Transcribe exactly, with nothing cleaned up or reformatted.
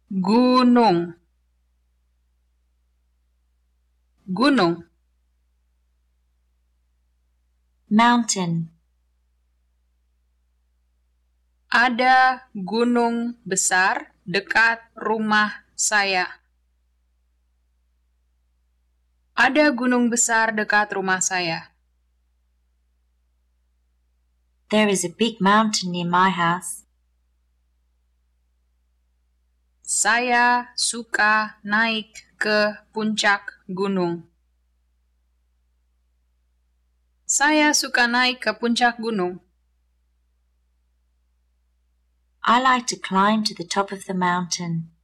Gunung. Gunung. Mountain. Ada gunung besar dekat rumah saya. Ada gunung besar dekat rumah saya. There is a big mountain near my house. Saya suka naik ke puncak gunung. Saya suka naik ke puncak gunung. I like to climb to the top of the mountain.